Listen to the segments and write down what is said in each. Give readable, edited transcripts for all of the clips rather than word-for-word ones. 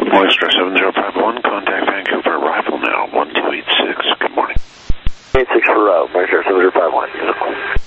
Moisture 7051, contact Vancouver, arrival now, 1286. Good morning. 86 for Moisture 7051.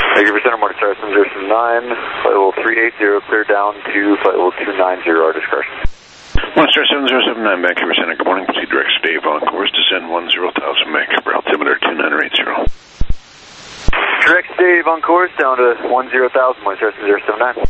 Thank you for center, Morning Star 709, flight level 380, clear down to flight level 290, our discretion. Morning Star 7079, Vancouver Center. Good morning. Proceed direct to Dave on course. Descend 10,000 Vancouver. Altimeter 2980. Direct to Dave on course, down to 10,000, Morning Star 7079.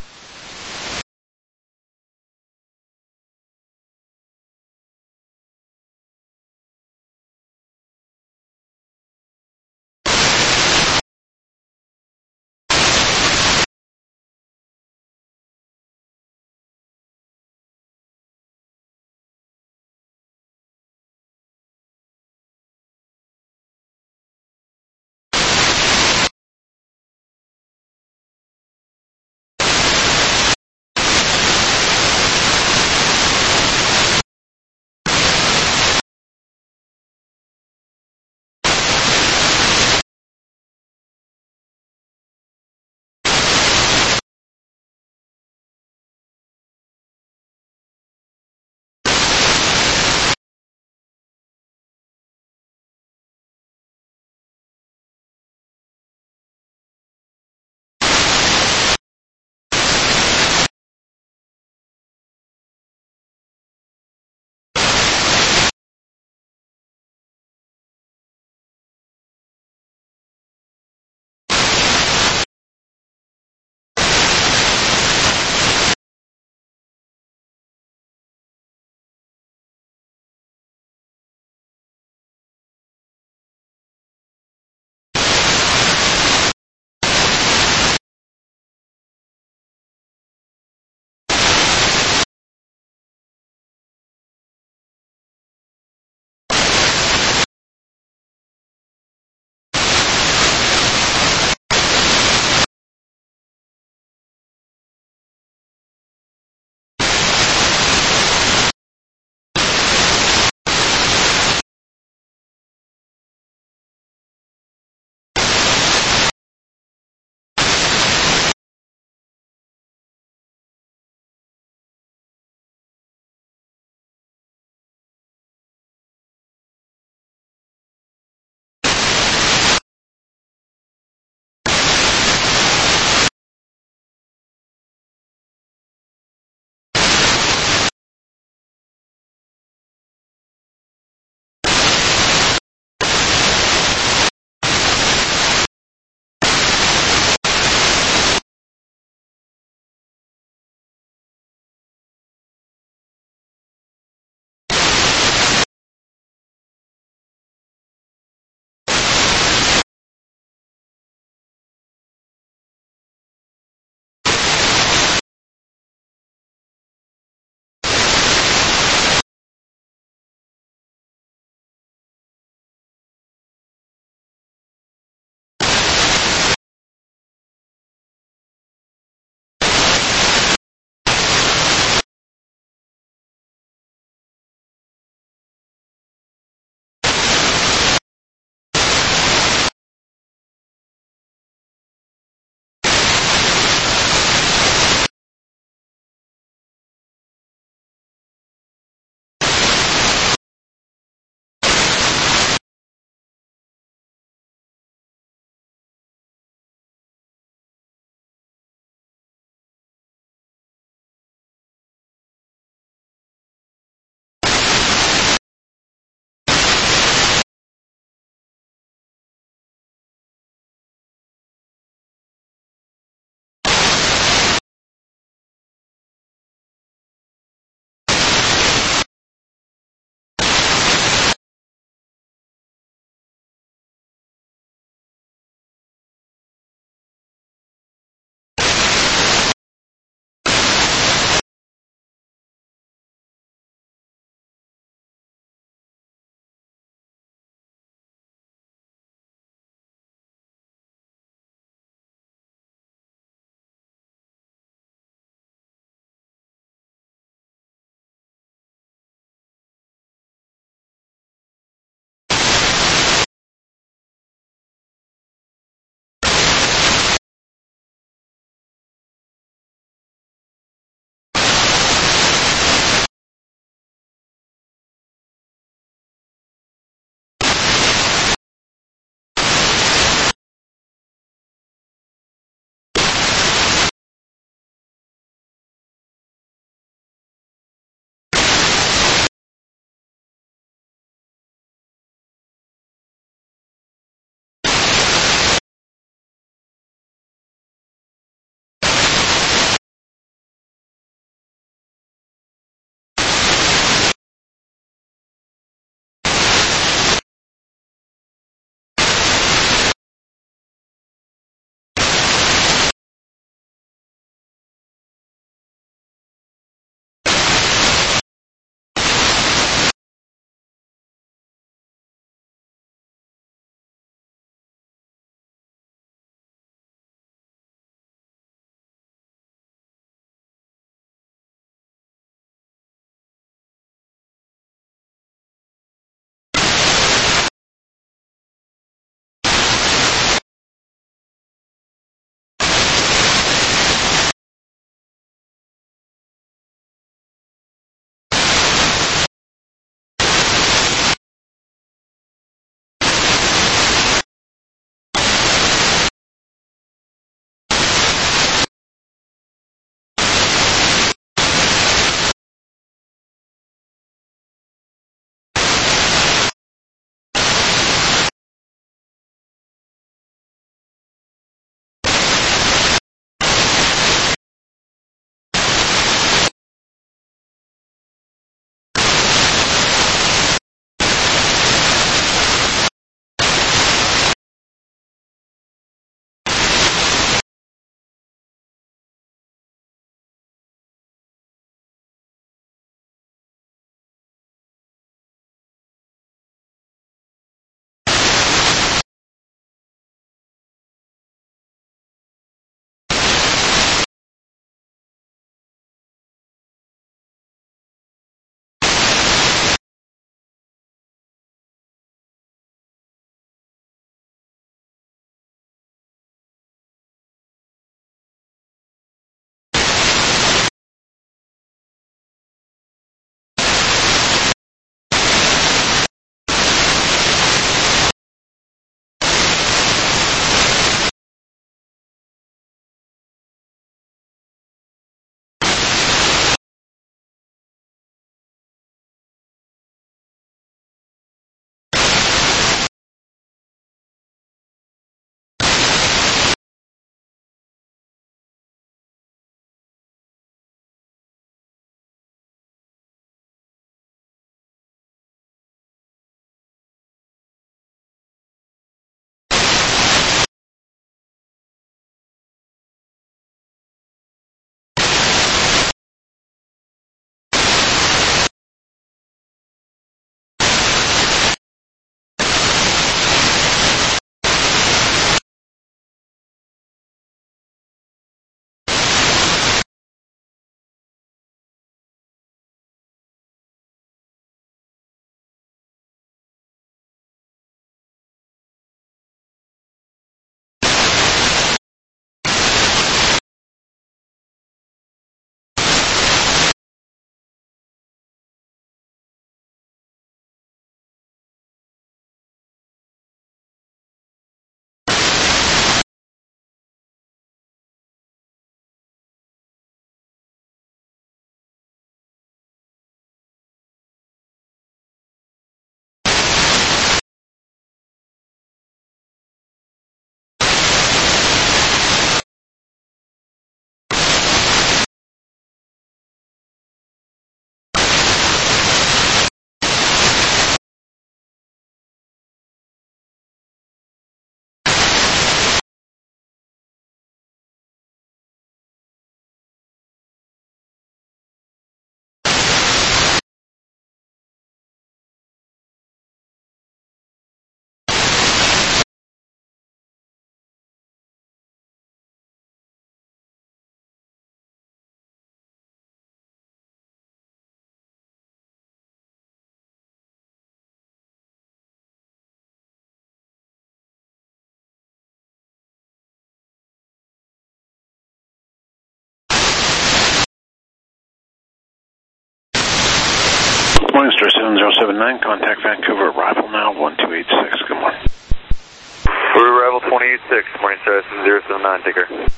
morning, Star 7079. Contact Vancouver. Arrival now, 1286. Good morning. For arrival 286, morning Star 7079, take care.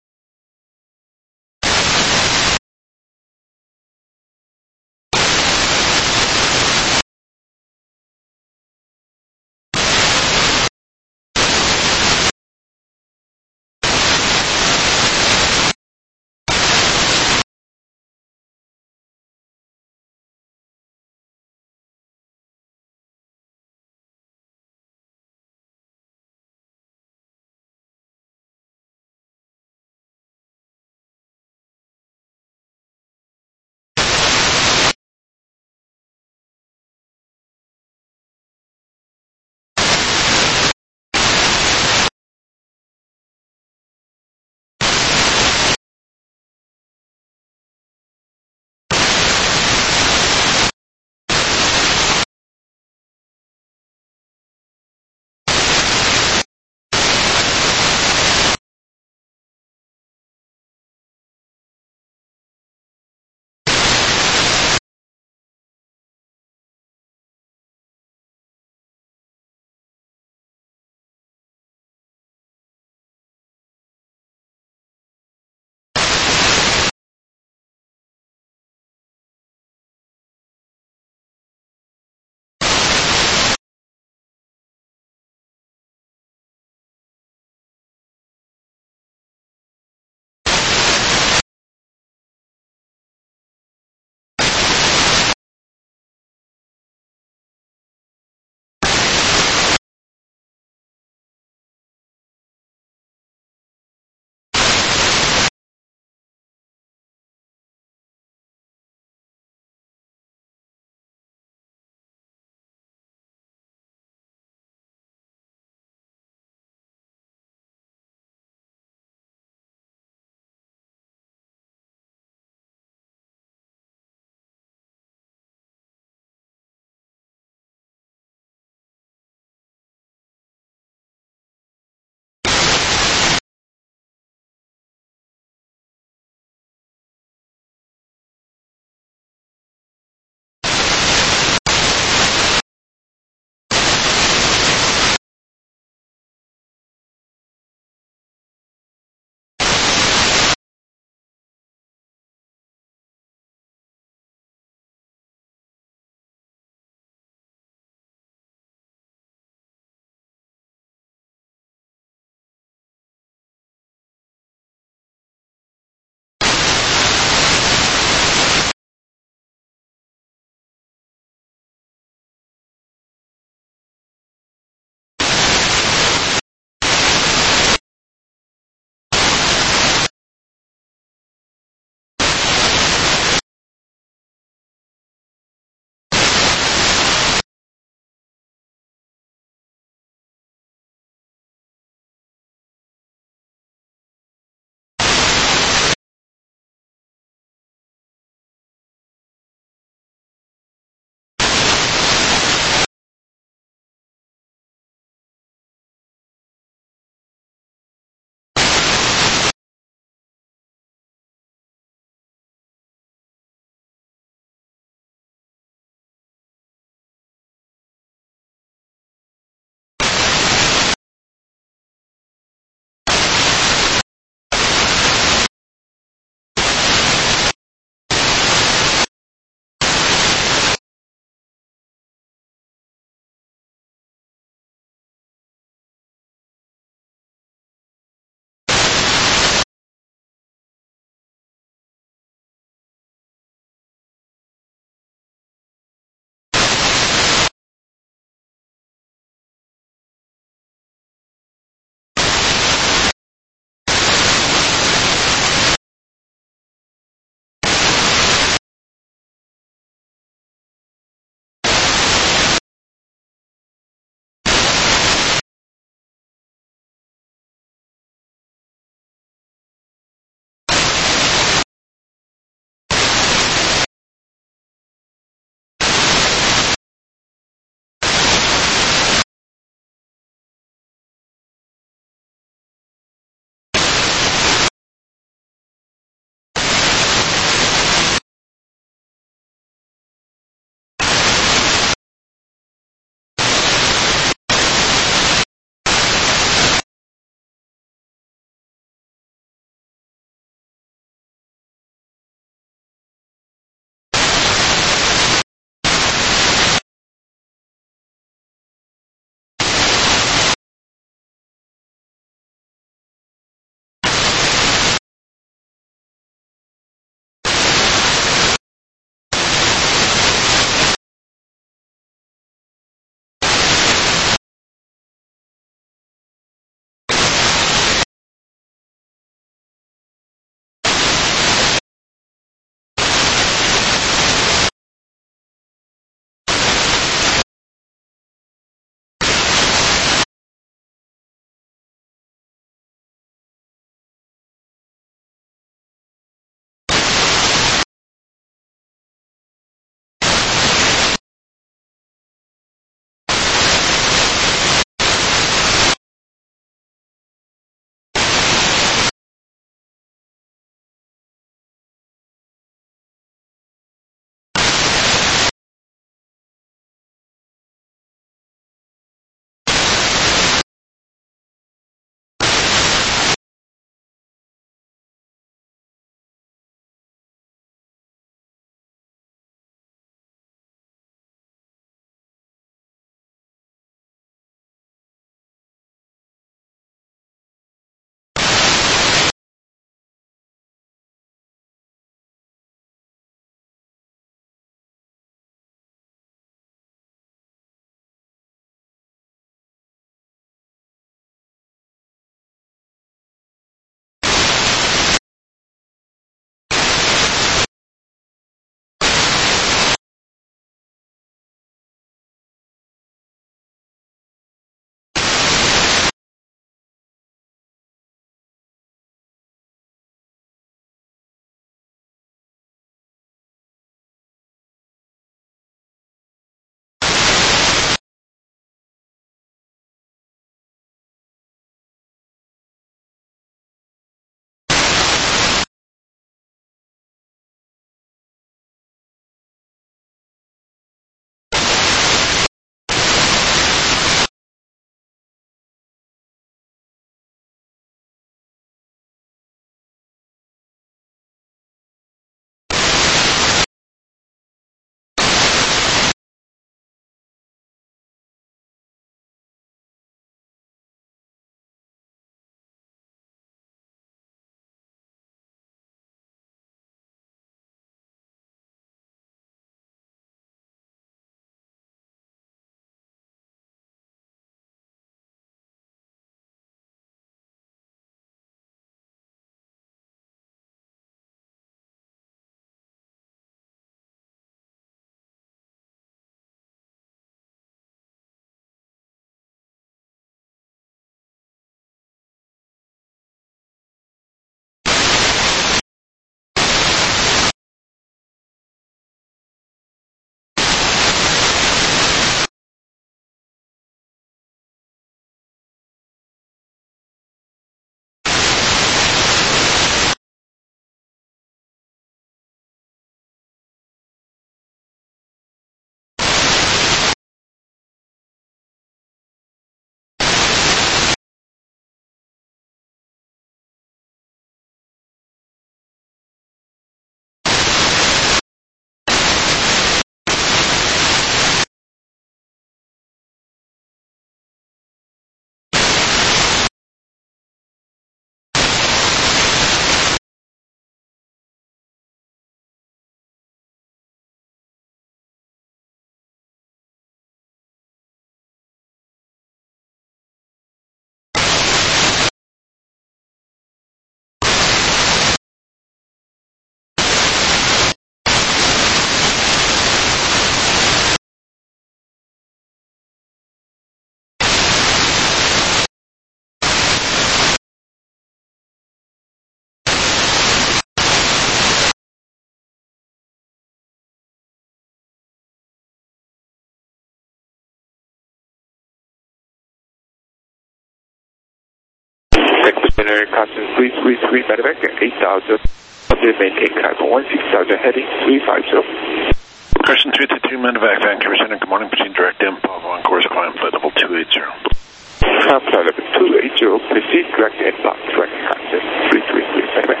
Center, constant 333, medevac at 8,000. Maintain climb 16,000, heading 350. Crescent 333, medevac, Vancouver Center, good morning, proceed direct in, Pavo on course, climb flight level 280. Climb flight level 280, proceed direct inbound, direct constant 333, medevac.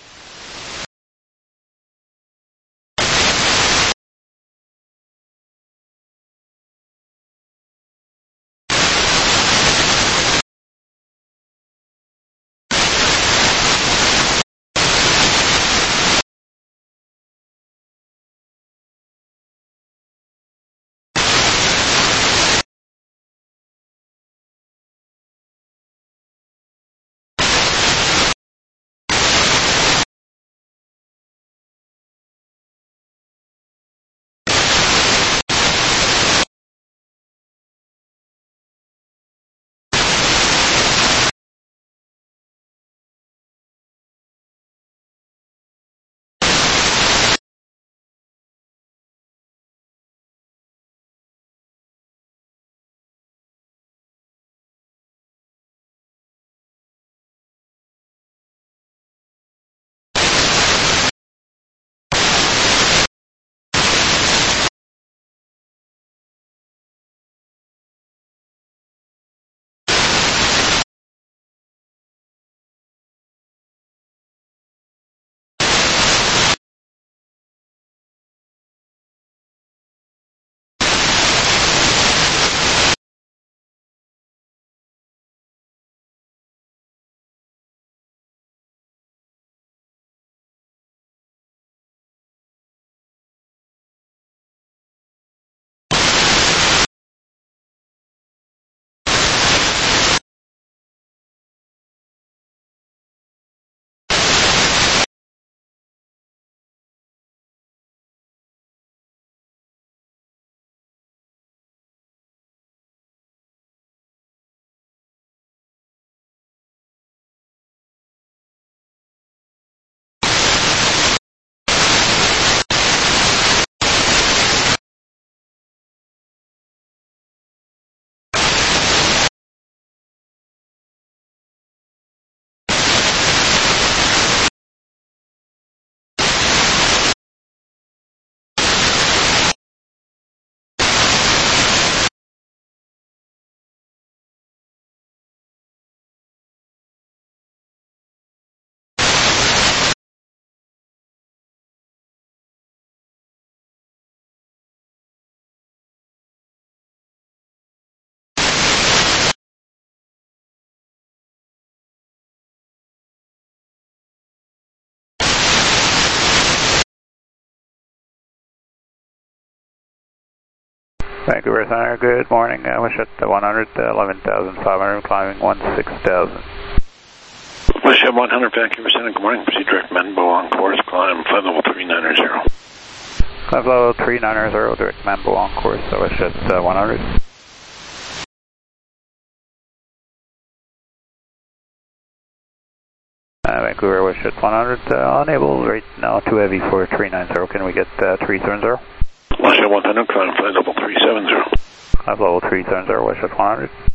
Vancouver Center, good morning. Wish at 100, 11,500, climbing 16,000. Wish at 100, Vancouver Center, good morning, proceed direct Manbo on course, climb flight level 390. Climb level 390, direct Manbo on course, so wish at 100. Vancouver, wish at 100, unable right now, too heavy for 390, can we get 370? Wish at 100, climb flight level 370. Climb level 370, wish at 100.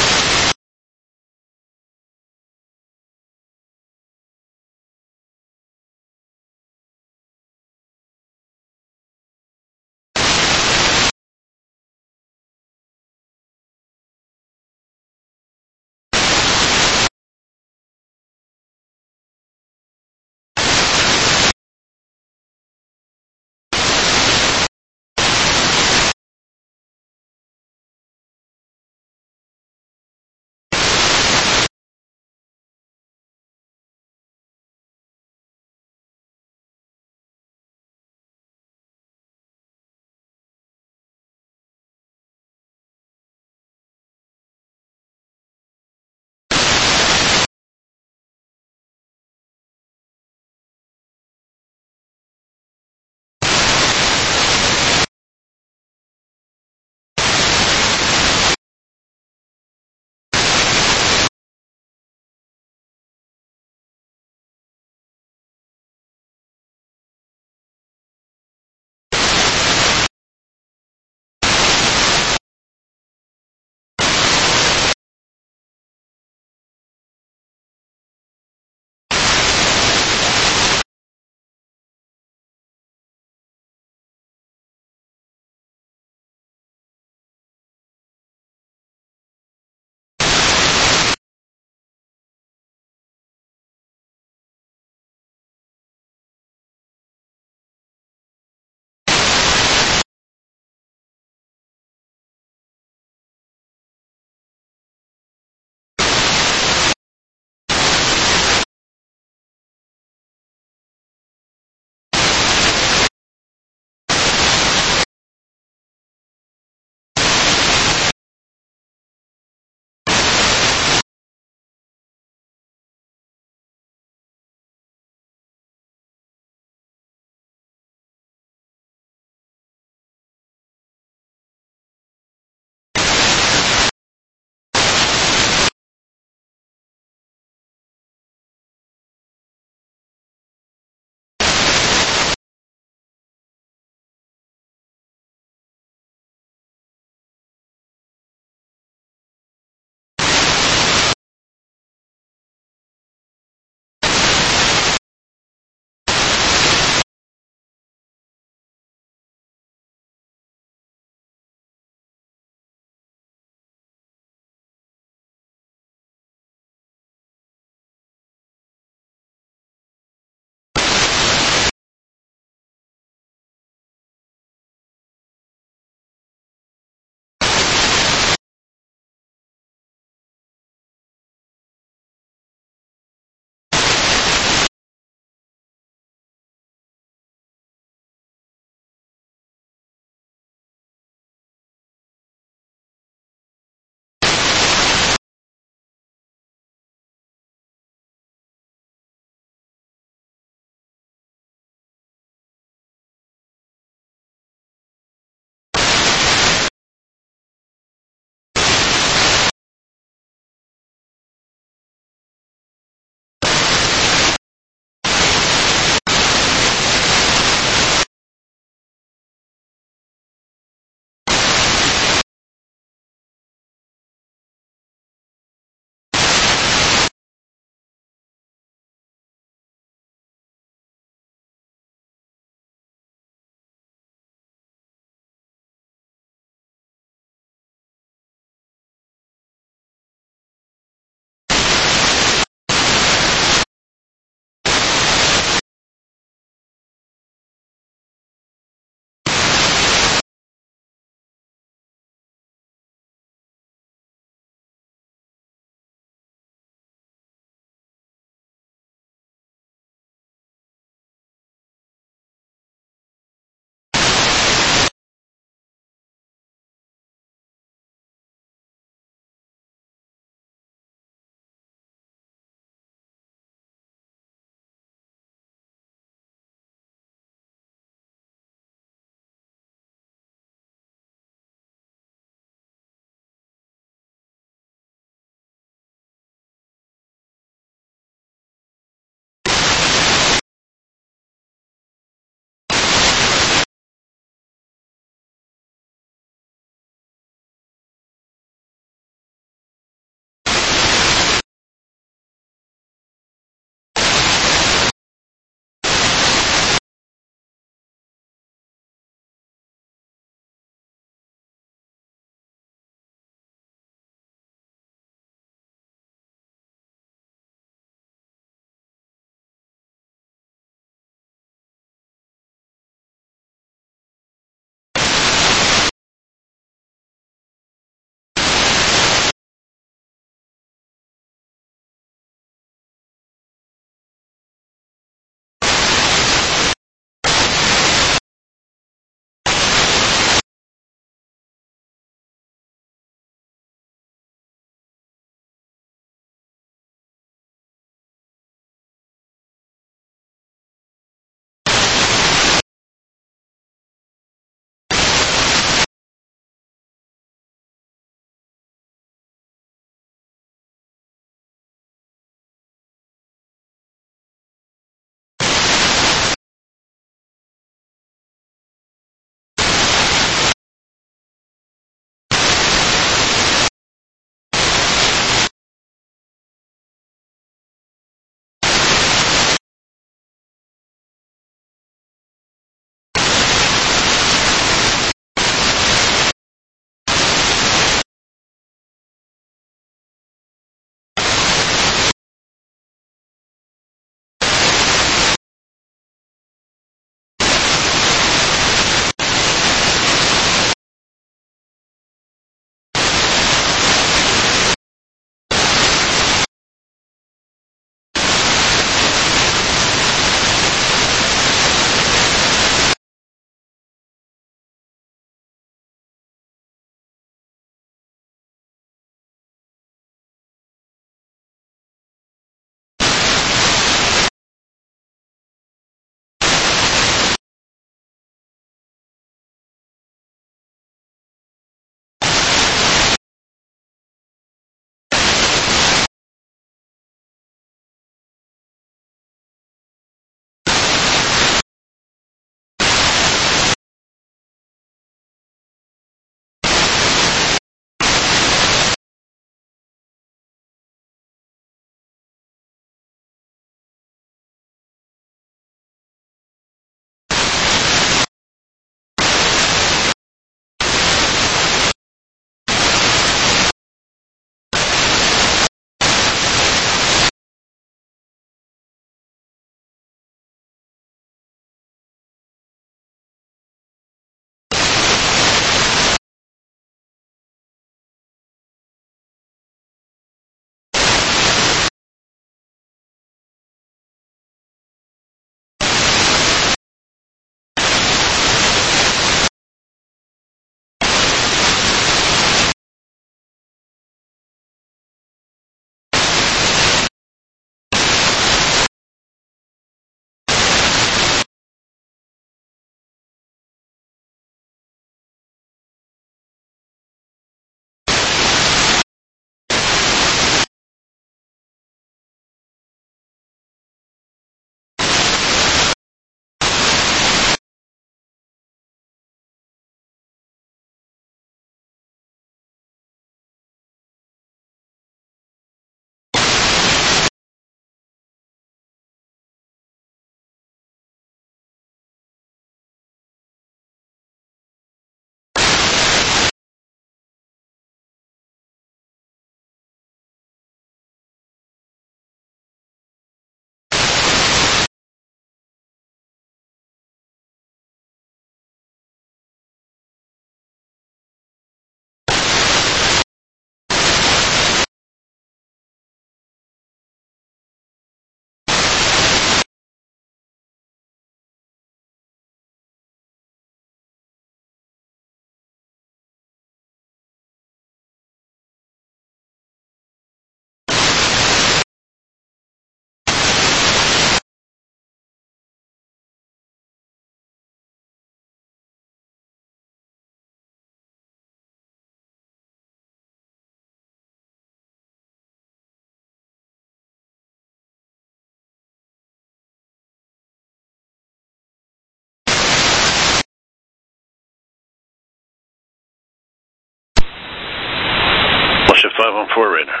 514 radar.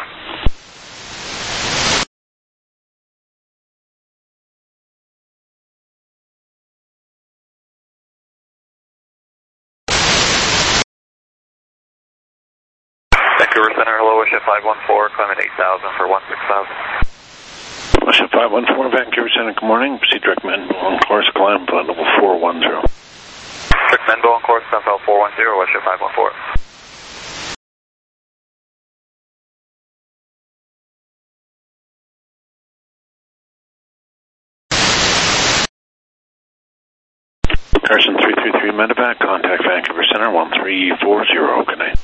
Vancouver Center, hello, Wish at 514, climbing 8,000 for 16,000. Wish at 514, Vancouver Center, good morning. Proceed direct Manville on course, climb level 410. Direct Manville on course, Sunfell 410, Wish at 514. Carson 333 Medevac, contact Vancouver Center 1340, good night.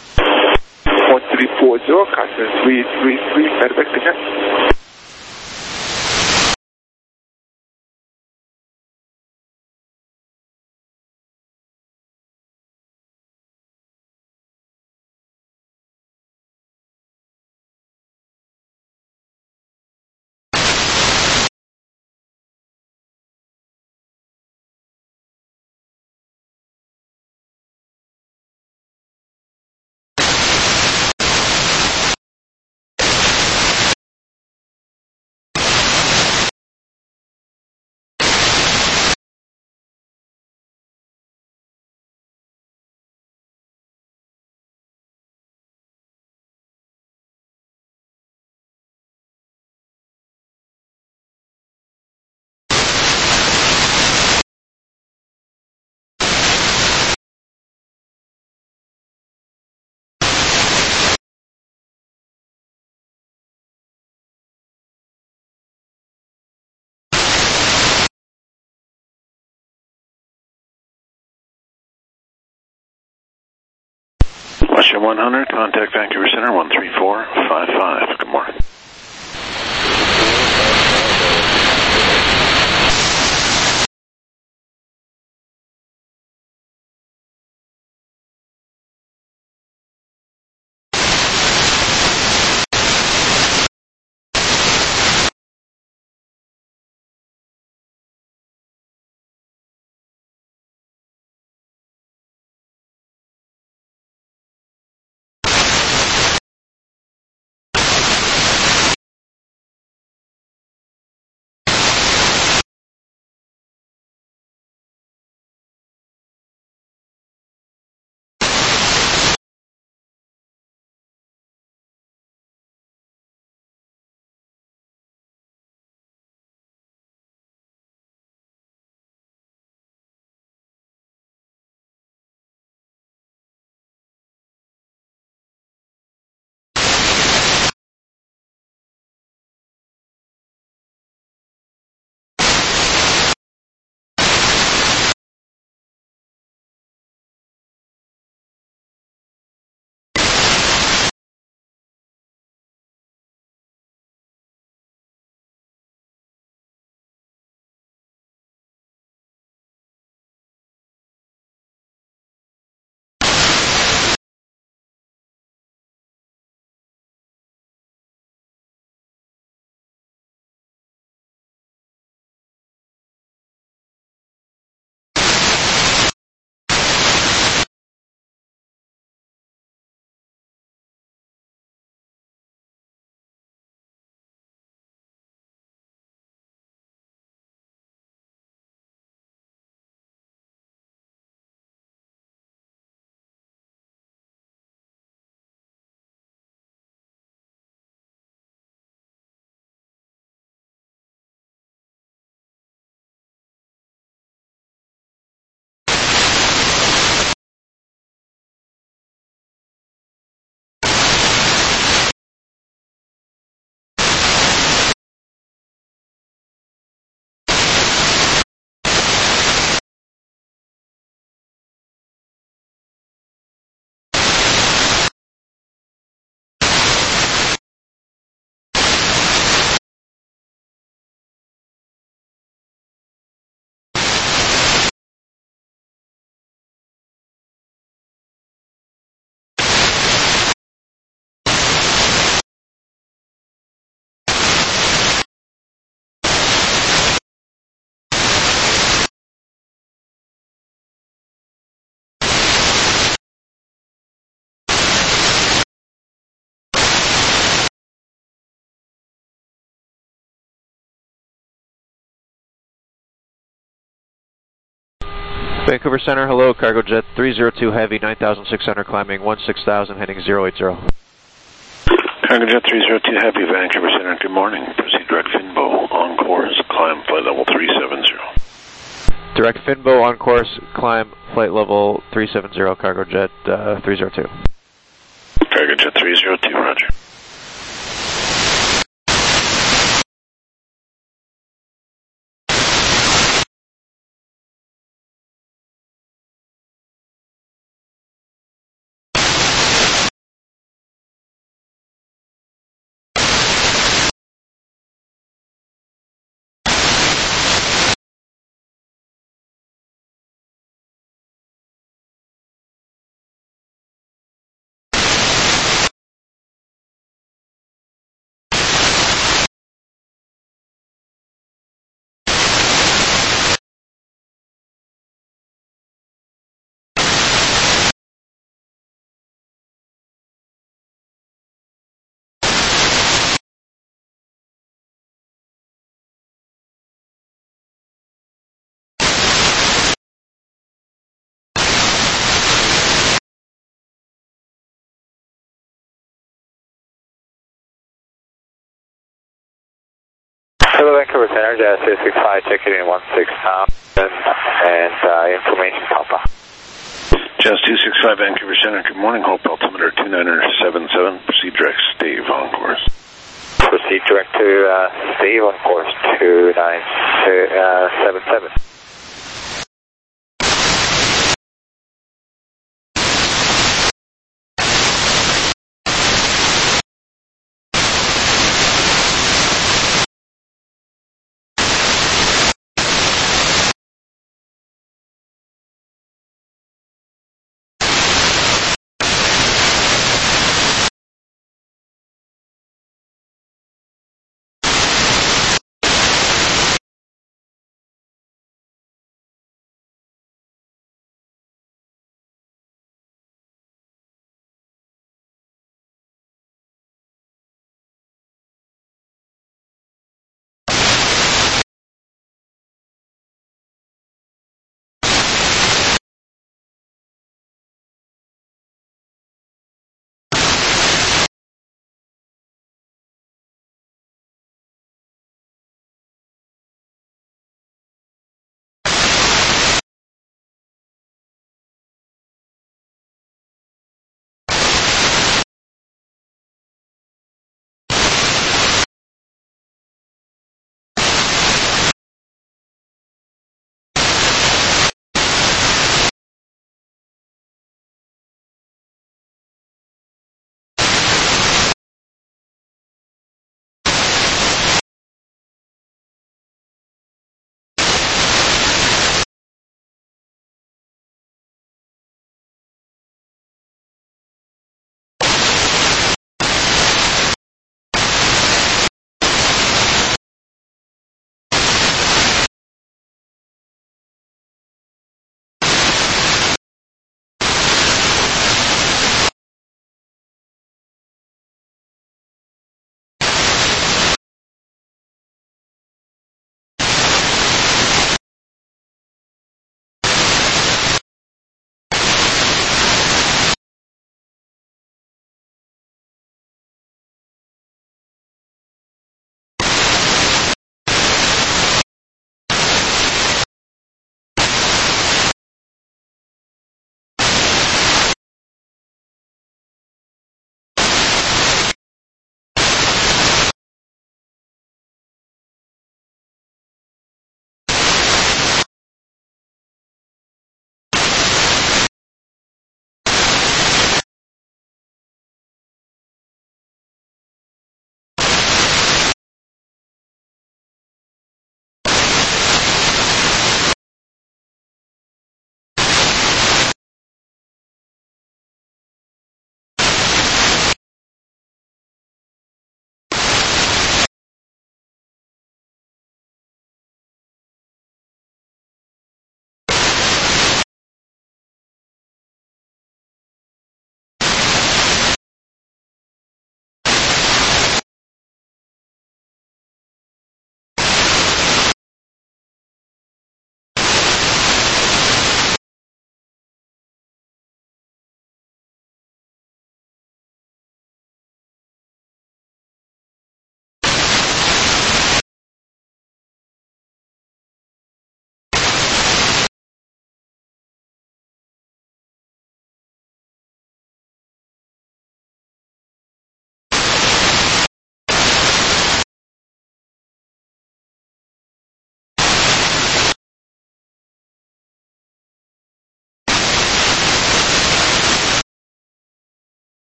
1340, Carson 333 Medevac, good night. Russia 100, contact Vancouver Center 13455, good morning. Vancouver Center, hello, cargo jet 302 Heavy, 9,600, climbing 16,000, heading 080. Cargo jet 302 Heavy, Vancouver Center, good morning. Proceed direct Finbo, on course, climb flight level 370. Direct Finbo on course, climb flight level 370, cargo jet 302. Cargo jet 302, roger. Hello, Vancouver Center, Jazz 265, checking in 16,000, and information Papa. Jazz 265, Vancouver Center, good morning. Hope altimeter 2977. Proceed direct, Steve on course. Proceed direct to Steve on course 2977.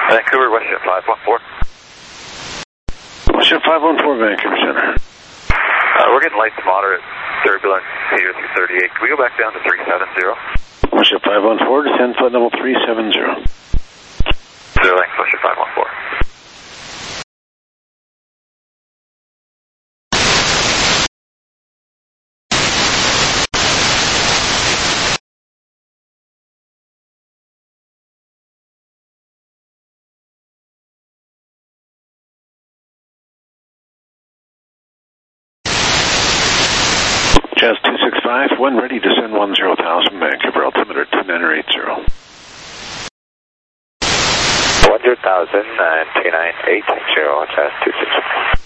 Vancouver, WestJet 514. WestJet 514, Vancouver Center. We're getting light to moderate turbulence here through 38. Can we go back down to 370? WestJet 514, descend flight level 370. Zero length, WestJet 514. Jazz 265, when ready, descend 10,000, Vancouver altimeter 2980. 100,000 and 2980, Jazz 265.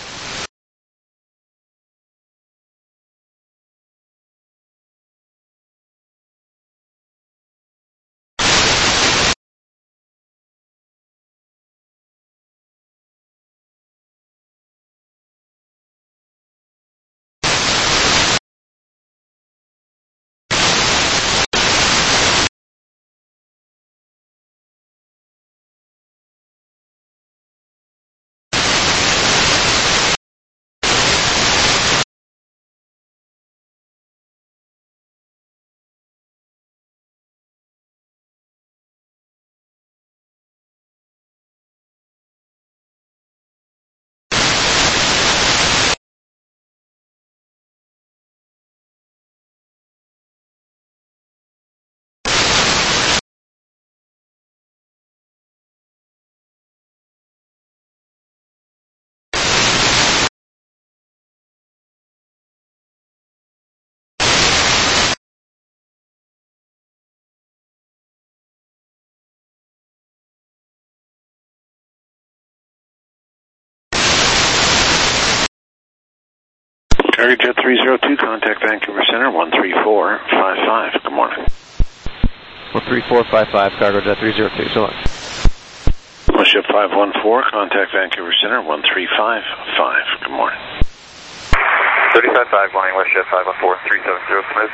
Target Jet 302, contact Vancouver Center 13455. Good morning. 13455, Cargo Jet 302, so long. WestJet 514, contact Vancouver Center 1355. Good morning. 35-5, morning, WestJet 514, 370, smooth.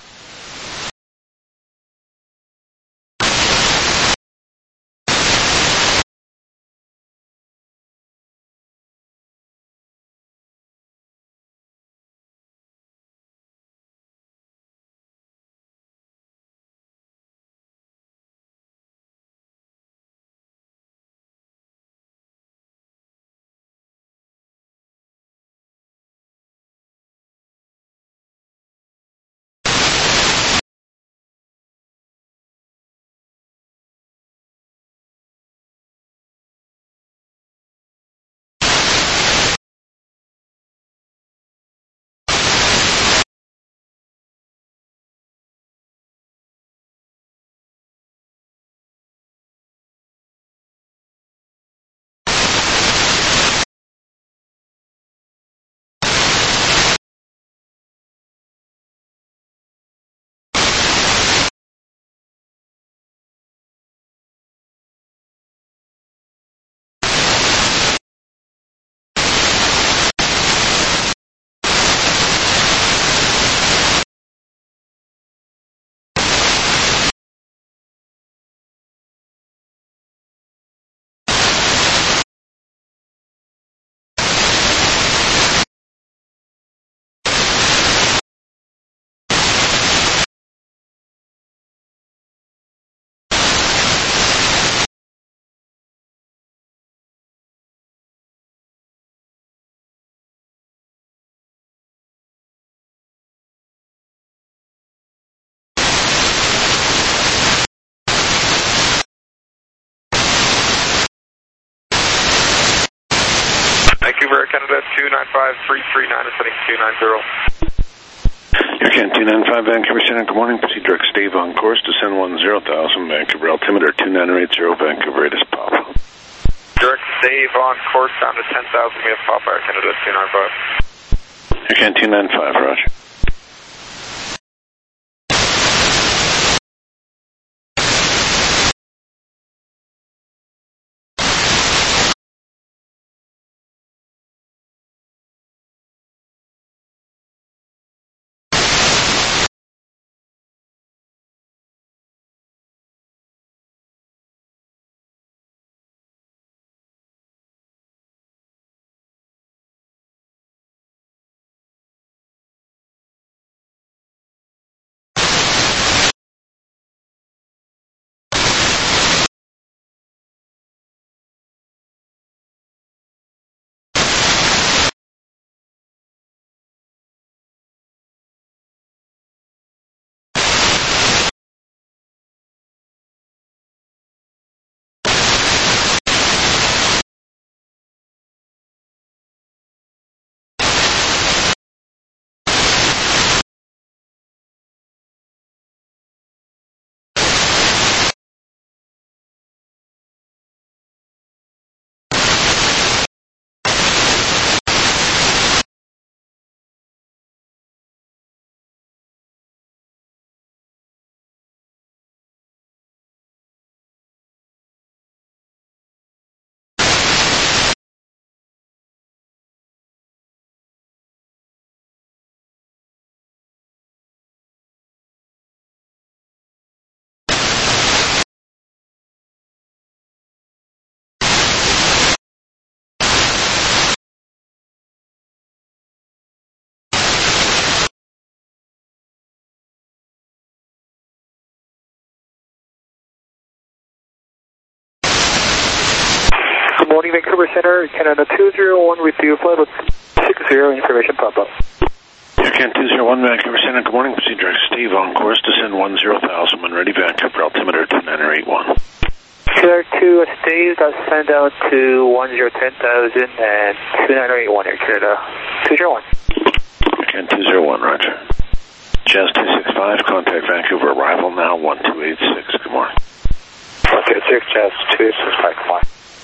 Vancouver, Canada 295-339, ascending 290. Air Can 295, Vancouver Center, good morning. Proceed direct stave on course, descend 10,000, Vancouver altimeter 2980, Vancouver, it is Papa. Direct stave on course down to 10,000, we have Papa, Air Canada 295. Air Can 295, roger. morning, Vancouver Center, Canada 201 with you, flight with 60, information pop up. Air Canada 201, Vancouver Center, good morning, proceed direct Steve, on course, descend 10,000, when ready, Vancouver, altimeter 2981. Canada 2, Steve, send out to 10,000 and 2981, Air Canada 201. Air Canada 201, roger. Jazz 265, contact Vancouver, arrival now, 1286, good morning. Okay, 6 Jazz 265, come on.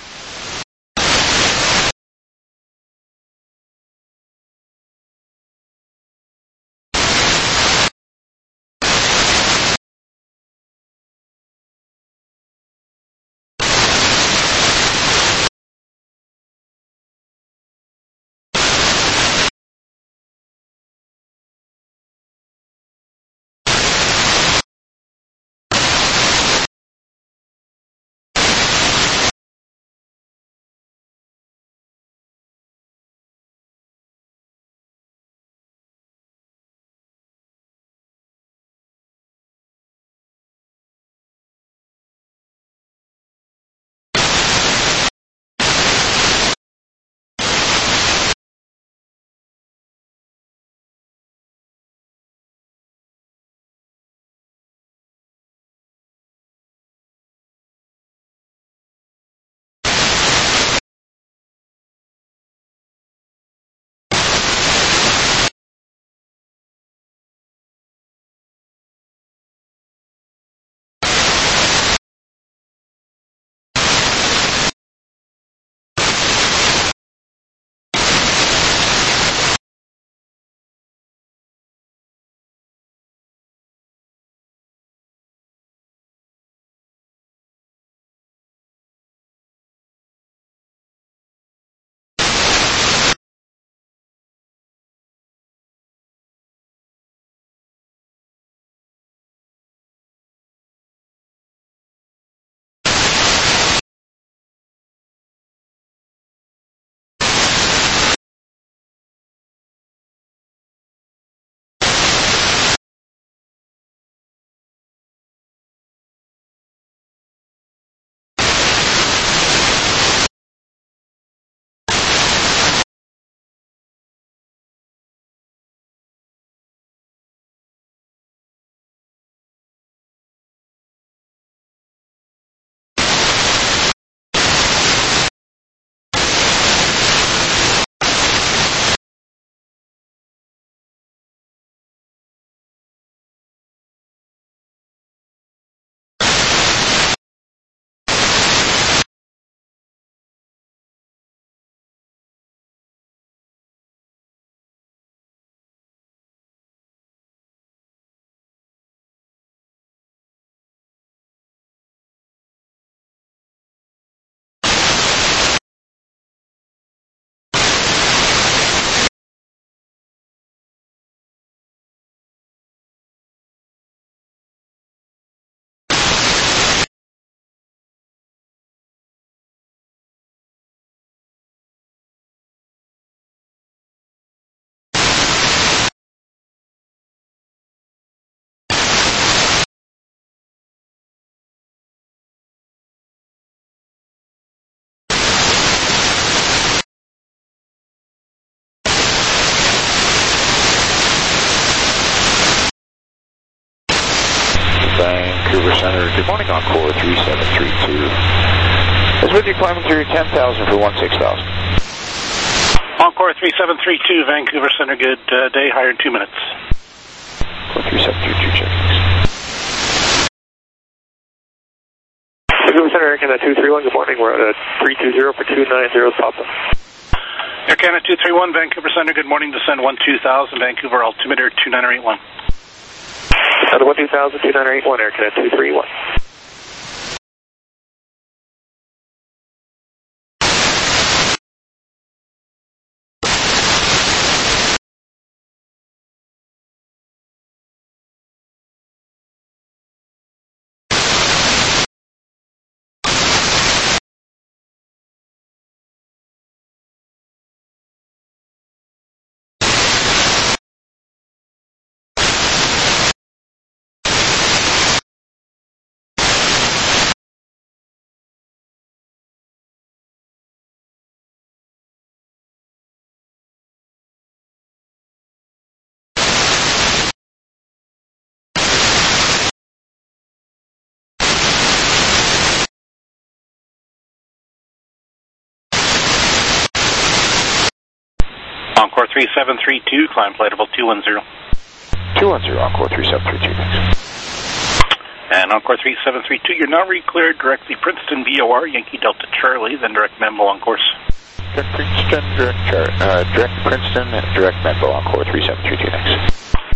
Vancouver Center, good morning, Encore 3732. Is with you climbing through 10,000 for 16,000. Encore 3732, Vancouver Center, good day, higher in 2 minutes. 3732, check. Vancouver Center, Air Canada 231, good morning, we're at 320 for 290, Papa. Air Canada 231, Vancouver Center, good morning, descend 12,000, Vancouver, altimeter 2981. Out of 12,000, 2981, Air Canada 231. Encore 3732, climb flight level 210. 210, Encore 3732, thanks. And Encore 3732, you're now re-cleared directly Princeton VOR, Yankee Delta Charlie, then direct Membo on course. Direct Princeton, direct Membo, Encore 3732, thanks.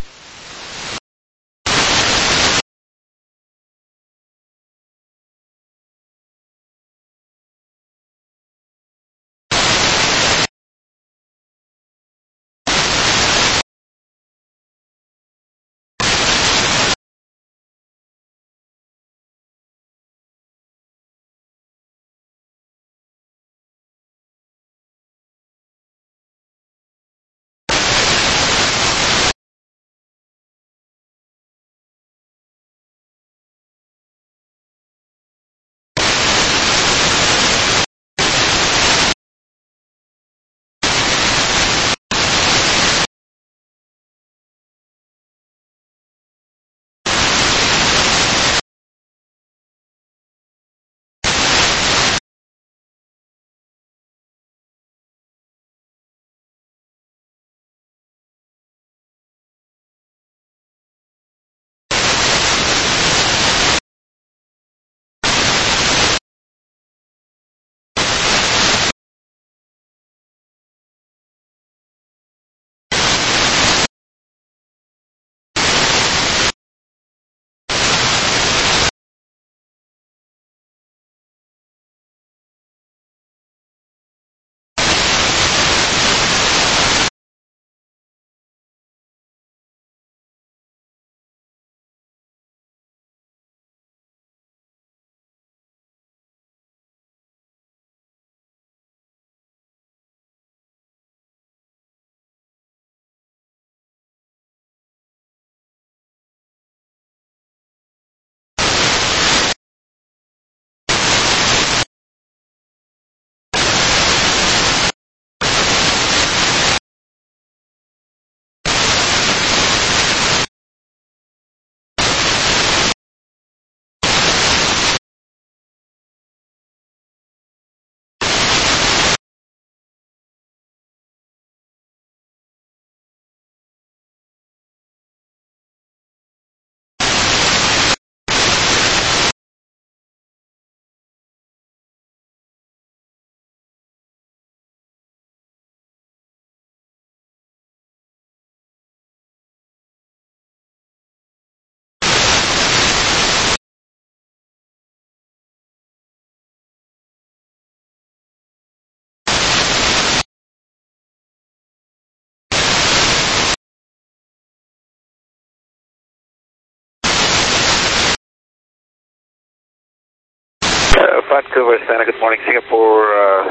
Vancouver, Santa, good morning. Singapore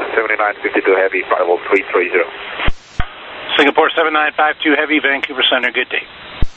7952 Heavy, flight level 330. Singapore 7952 Heavy, Vancouver Center, good day.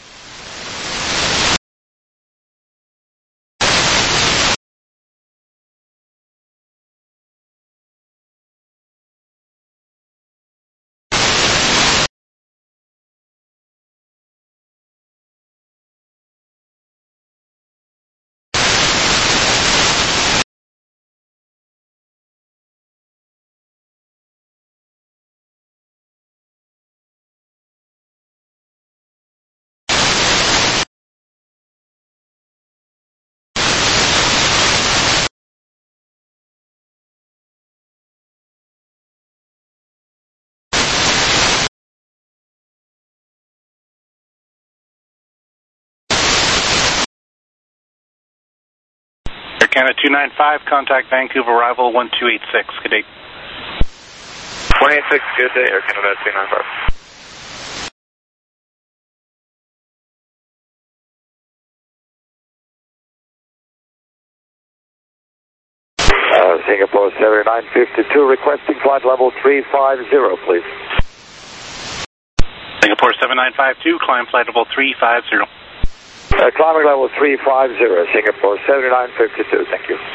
Air Canada 295, contact Vancouver, arrival 1286, good day. 186, good day, Air Canada 295. Singapore 7952, requesting flight level 350, please. Singapore 7952, climb flight level 350. Climbing level 350, Singapore 7952, thank you.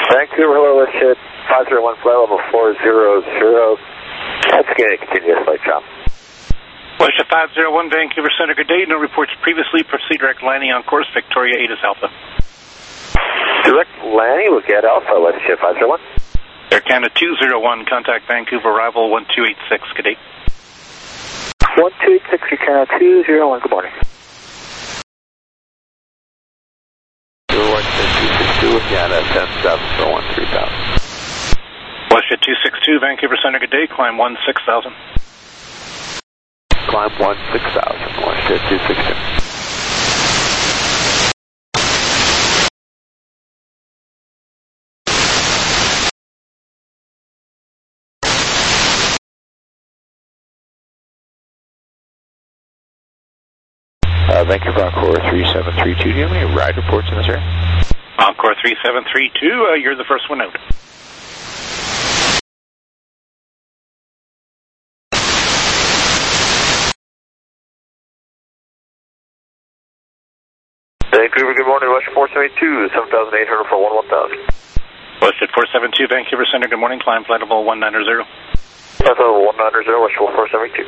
Vancouver, hello, let's hit 501 flight level 400. Let's get a continuous flight job. WestJet 501 Vancouver Center, good day. No reports previously. Proceed direct landing on course, Victoria 8 is Alpha. Direct landing, we'll get Alpha, WestJet 501. Air Canada 201, contact Vancouver, arrival 1286, good day. 1286, Air Canada 201, good morning. 262, Canada 10-7 for 13,000. WestJet 262 Vancouver Center, good day. Climb 16,000. Climb 16,000, WestJet 262. Vancouver Encore 3732, do you have any ride reports in this area? Encore 3732, you're the first one out. Vancouver, good morning, WestJet 472, 7,800 for 11,000. WestJet 472 Vancouver Center, good morning. Climb flight level 190. Flight level 190, WestJet 472.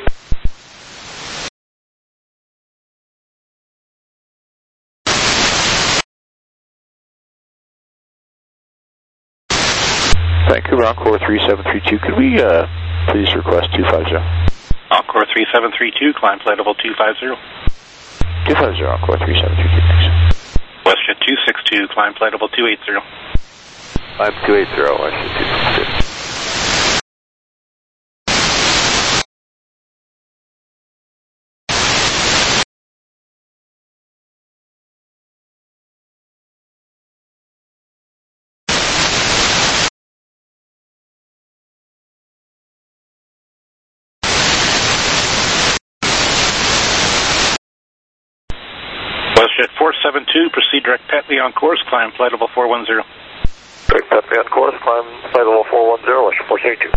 Vancouver Encore 3732, could we please request 250? Encore 3732, climb flight level 250. 250, Encore 3732, thanks. WestJet 262, climb flight level 280. Climb 280, WestJet 262. WestJet 472, proceed direct Petley on course, climb flight level 410. Direct Petley on course, climb flight level 410, WestJet 472.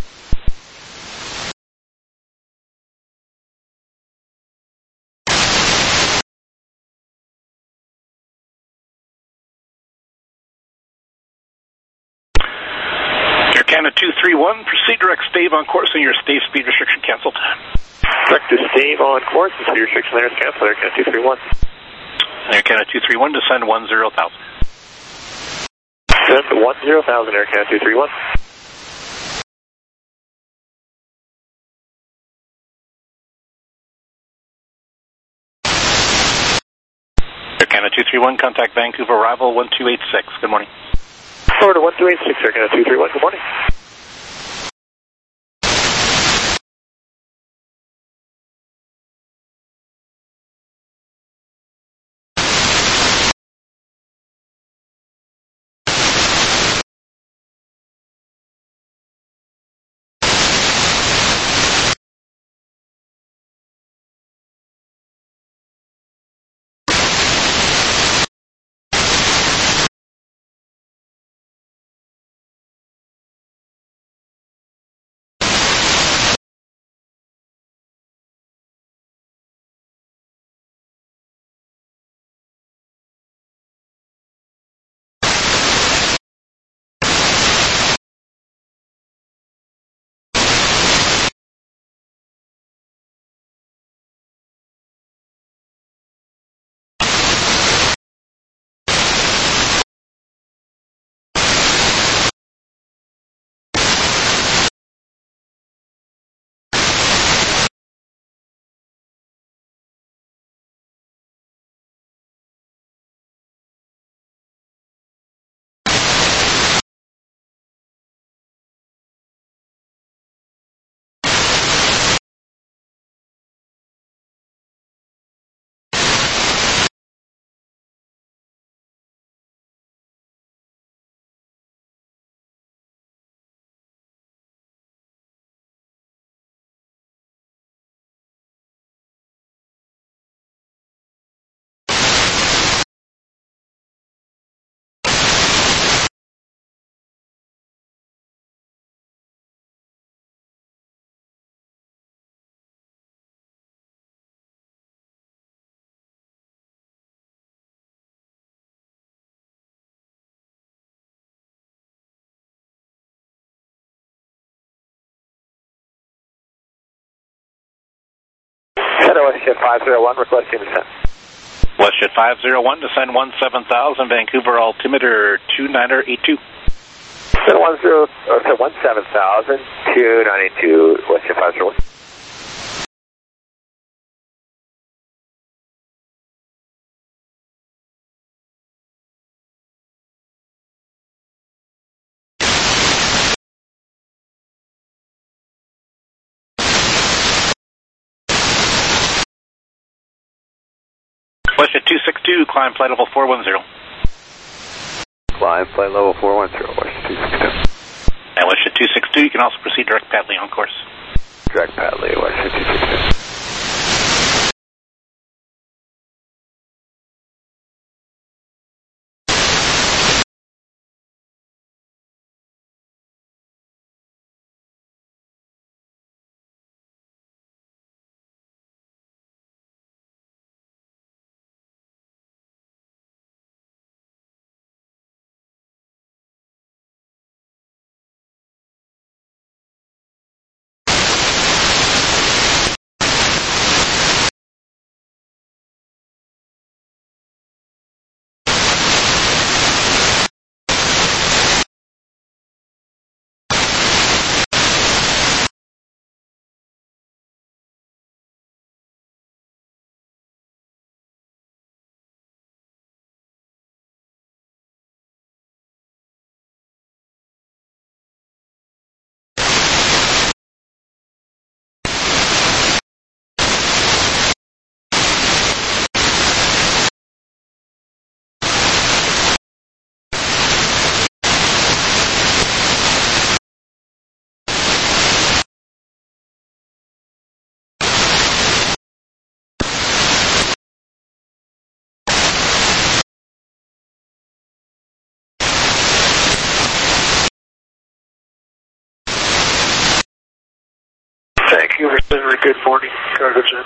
Air Canada 231, proceed direct Stave on course and your Stave speed restriction cancelled. Direct to Stave on course, and speed restriction there is canceled, Air Canada 231. Air Canada 231, descend 10,000. Descend 10,000, Air Canada 231. Air Canada 231, contact Vancouver, arrival 1286. Good morning. Forward to 1286, Air Canada 231, good morning. WestJet 501, requesting descent. WestJet 501, descend 17,000, Vancouver, altimeter 2982. 17,000, 292, WestJet 501. WestJet 262, climb flight level 410. Climb flight level 410, WestJet 262. And WestJet 262, you can also proceed direct Padley on course. Direct Padley, WestJet 262. Vancouver Center, good morning. Cargo Jet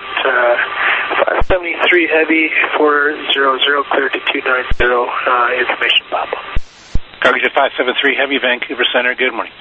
573 Heavy 400, clear to 290, information pop. Cargo Jet 573 Heavy, Vancouver Center, good morning.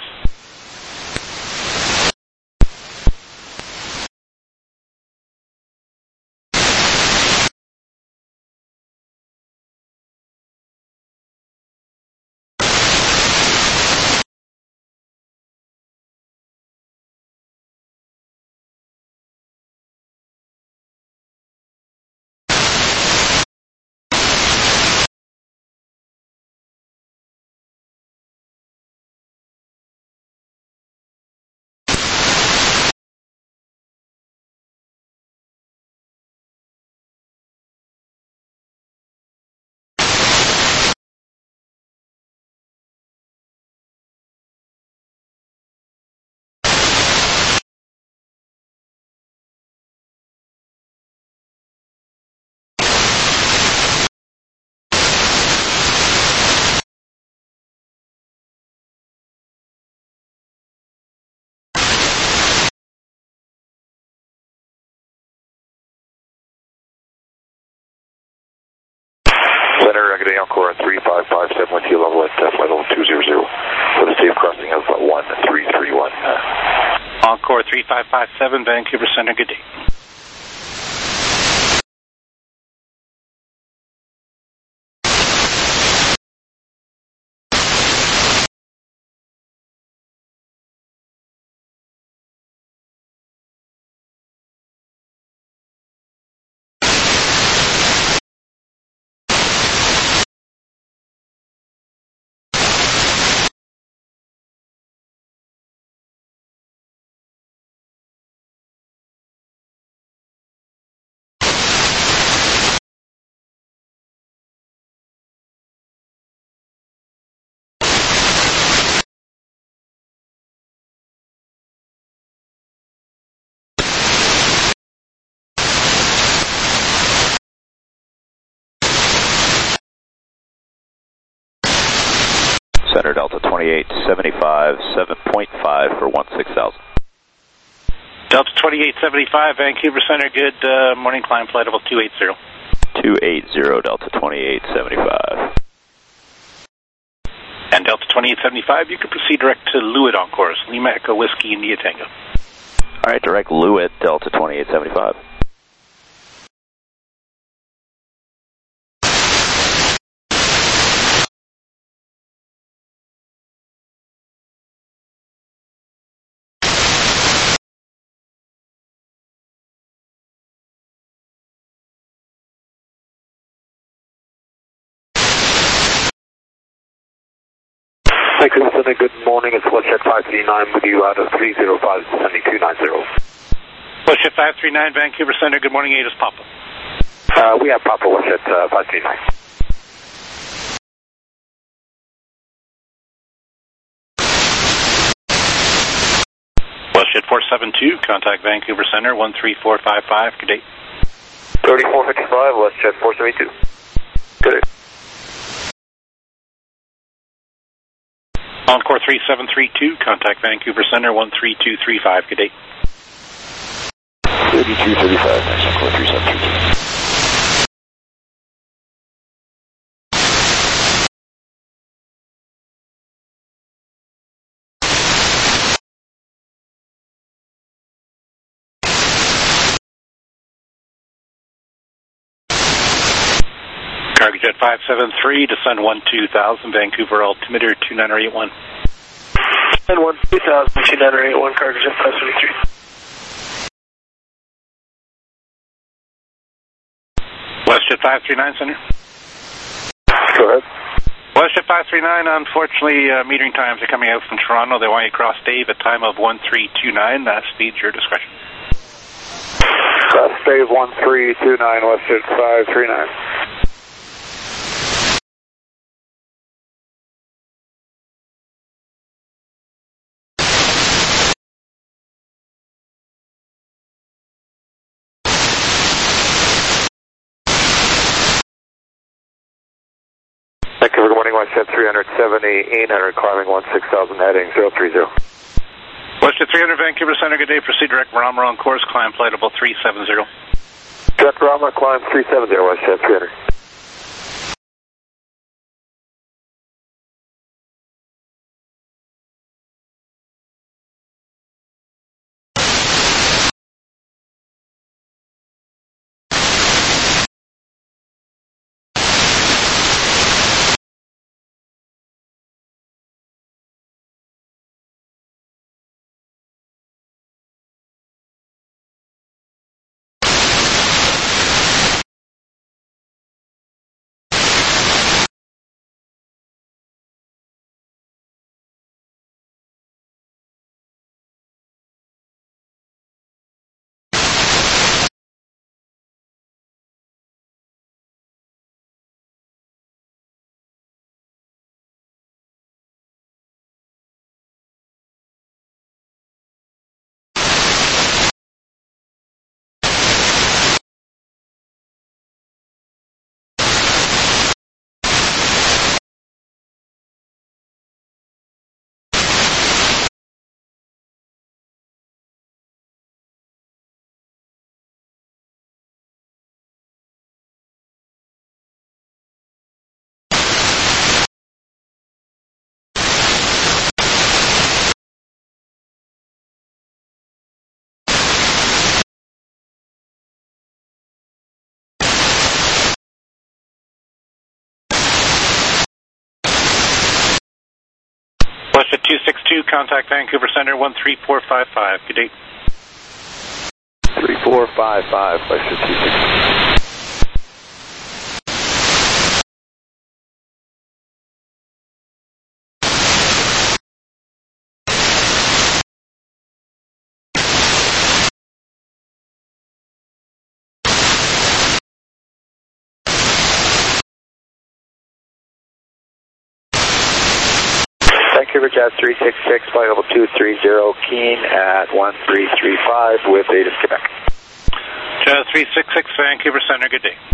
Center, good day, Encore 3557 with you level at flight level 200 with a safe crossing of 1331. Encore 3557, Vancouver Center, good day. Center Delta 2875, 7.5 for 16,000. Delta 2875, Vancouver Center, good morning, climb flight level 280. 280, Delta 2875. And Delta 2875, you can proceed direct to Lewitt on course, Lima Echo Whiskey India Tango. Alright, direct Lewitt, Delta 2875. Vancouver Center, good morning. It's WestJet 539 with you out of 305 sending 290. WestJet 539, Vancouver Center, good morning, 8 is Papa. We have Papa WestJet 539. WestJet 472, contact Vancouver Center, 13455, good day. 3455, WestJet 472. Good day. Encore 3732, contact Vancouver Center, 13235, good day. 3235, nice, Encore 3732. Cargojet 573, descend 12000, Vancouver altimeter 29081. Descend 12000, 29081, Cargojet 573. WestJet 539, Center. Go ahead. WestJet 539, unfortunately, metering times are coming out from Toronto. They want you to cross Dave at time of 1329. That speed's your discretion. Cross Dave 1329, WestJet 539. Vancouver, good morning, WestJet 370, 800, climbing 16,000, heading 030. WestJet 300, Vancouver Center, good day. Proceed direct Barometer on course, climb flight level 370. Direct Barometer, climb 370, WestJet 300. WestJet 262, contact Vancouver Center, 13455, good day. 3455, WestJet 262. Vancouver Jazz 366, flight level 230, keen at 1335 with ATIS Quebec. Jazz 366, Vancouver Center, good day.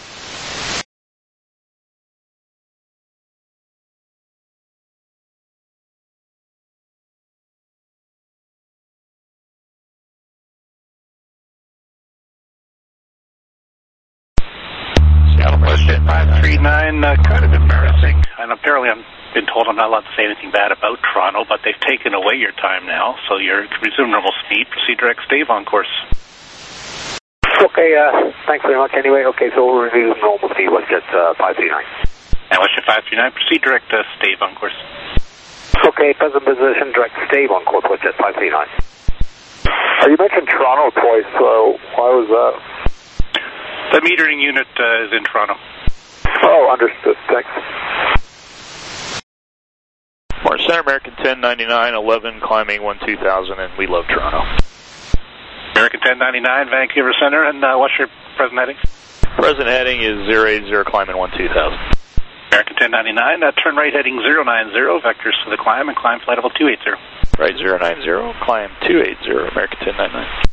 Seattle WestJet 539, kind of embarrassing. And apparently I've been told I'm not allowed to say anything bad about Toronto, but they've taken away your time now, so you're resume normal speed. Proceed direct Dave on course. Okay, thanks very much anyway. Okay, so we'll resume normal speed, WestJet 539. And WestJet 539, proceed direct Dave on course. Okay, present position, direct Dave on course, WestJet 539. You mentioned Toronto twice, so why was that? The metering unit is in Toronto. Oh, understood. Thanks. Morning Center, American 1099, 11, climbing 12000, and we love Toronto. American 1099, Vancouver Center, and what's your present heading? Present heading is 080, climbing 12000. American 1099, turn right heading 090, vectors to the climb, and climb flight level 280. Right 090, climb 280, American 1099.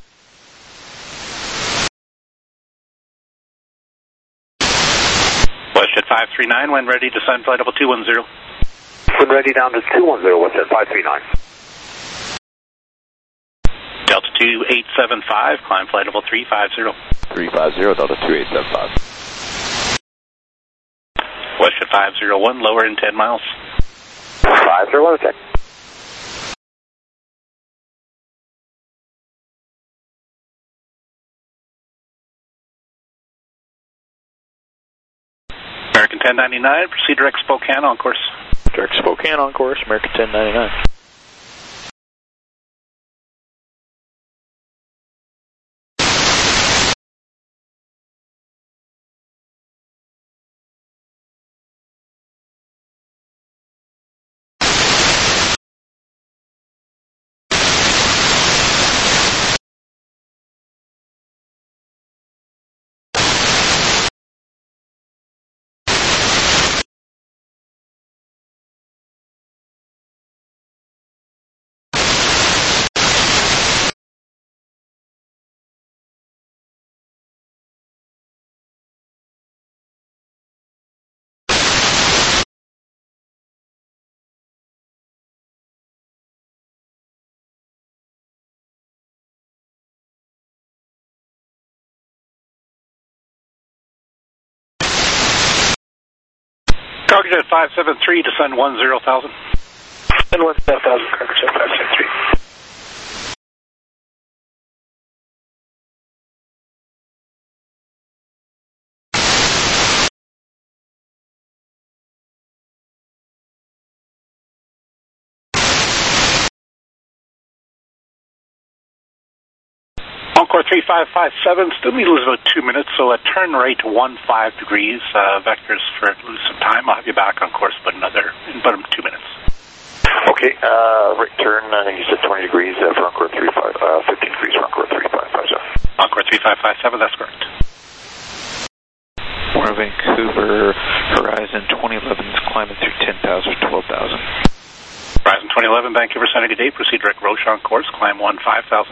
WestJet 539, when ready, descend flight level 210. When ready, down to 210, WestJet 539. Delta 2875, climb flight level 350. 350, Delta 2875. WestJet 501, lower in 10 miles. 501, check. American 1099, proceed direct Spokane on course. Direct Spokane on course, American 1099. Cargojet 573, descend 10,000. And 1,000, Cargojet 573. Encore 3557, still need to lose about 2 minutes, so turn right 15 degrees, vectors for lose some time. I'll have you back on course in about 2 minutes. Okay, right turn, you said 20 degrees for Encore 15 degrees for Encore 3557. Encore 3557, that's correct. More Vancouver, Horizon 2011 is climbing through 10,000, 12,000. Horizon 2011, Vancouver Center, good day. Proceed direct Roche on course, climb 15,000.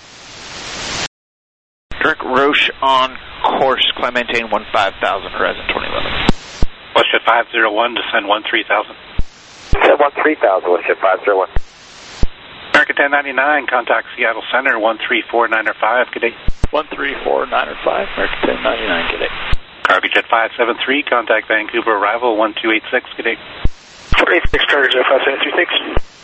Direct Roche on course, climb maintain 15,000, Horizon 2011. WestJet 501, descend 13,000. Descend 13,000, WestJet 501. American 1099, contact Seattle Center, 134905, good day. 134905, American 1099, good day. Cargojet 573, contact Vancouver arrival, 1286, good day. 486, Cargojet 573, thanks.